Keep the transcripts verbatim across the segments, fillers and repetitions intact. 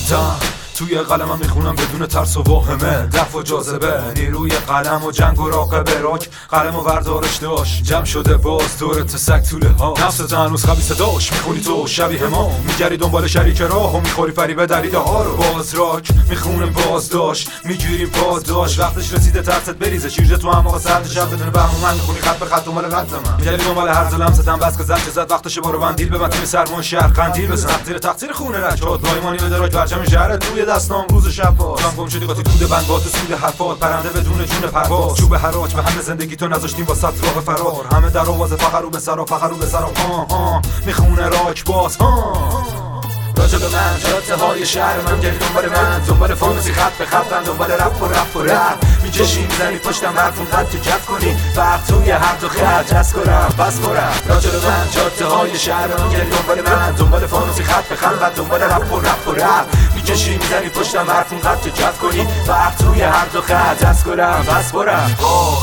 تا توی قلمم میخونم بدون ترس و واهمه، دفع و جاذبه، نیروی قلم و جنگ و راقبه، راک قلم و وردارش داشت، جمع شده باز دورت سگ طوله ها، نفست هنوز خبیث داشت، میخونی تو شبیه ما، میگری دنبال شریک راه و میخوری فریب دلیده ها رو، باز راک میخونیم باز داشت، میگیریم باز داشت، وقتش رسیده ترست بریزه، شیرجه تو هم آقا سرد شب بدون بهم من میخونی خط به خط دنبال رد من، میگری دنبال هر ظلم ستم بس که زد که زد، وقتش بارو بندیل ببند تیم سرمان شهر قندیل بزن، تقدیر تقصیر خونه رجات رایمانی بده راک پرچم شهر توی دستام روز شب باز، جان گم شدی قاطی دود بند باد سود حرفات، پرنده بدون جون پرواز، چوب حراج به همه زندگی تو نذاشتیم واسه راه فرار، همه در آواز فقر رو به سرا فقر رو به سرا ها ها میخونه راک باز ها راجع به من جاده های شهر من، گردی دنبال من، دنبال فانوسی خط به خط من، دنبال رپ و رپ و رپ میکشی میزنی پشتم حرفون خط تو جف کنی، فرق توی هر دو خط جس کنم بس برم. راجع به من جاده های شهر من، گردی دنبال من، دنبال فانوسی خط به خط من، دنبال رپ و رپ و رپ میکشی میزنی پشتم حرفون خط تو جف کنی، فرق توی هر دو خط جس کنم بس برم.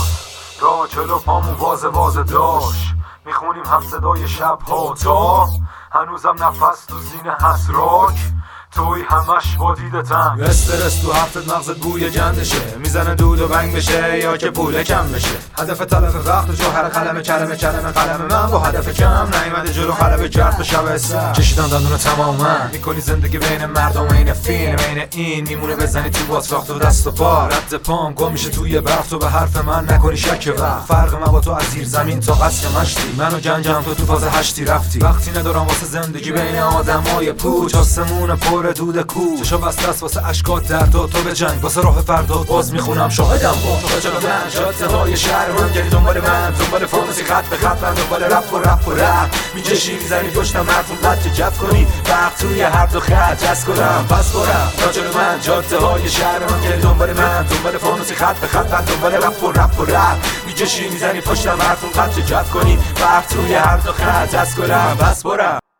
راه جلو پامون واز واز داشت، میخونیم هم صدای شب ها تا هنوزم نفس تو سینه هست راک، توی همش با دیدتم، استرس تو هفتت مغزت بوی جندشه، میزنه دود و بنگ بشه یا که پوله کم بشه، هدف طلب وقت و جوهر قلم کلمه کلمه قلم من با هدف کم نیومده جلو قلب کرد به شب سر کشیدن دندون تماما، میکنی زندگی بین مردم این فیلم، این این میمونه بزنی تو باتراخت و دست و پا، رد پام گم میشه توی برف، تو به حرف من نکنی شک وقت، فرق من با تو از زیر زمین تا قصر مشتی، منو گنجم تو تو فاز هشتی رفتی، وقتی ندارم واسه زندگی بین آدمای پوچ، آسمون پر دود کو، چشا بسته است واسه اشکات دردا، تو به جنگ واسه راه فردا، باز میخونم شاهدم با راجع به من جاده های شهر من، گردی دنبال من، دنبال فانوسی خط به خط من، دنبال رپ و رپ و رپ میکشی میزنی پشتم حرفون خط جف کنی، وقت توی هر دو خط جس کنم بس برم. راجع به من جاده های شهر من، گردی دنبال من، دنبال فانوسی خط به خط من، دنبال رپ و رپ و رپ میکشی میزنی پشتم حرفون خط جف کنی، وقت توی هر دو خط جس کنم بس برم.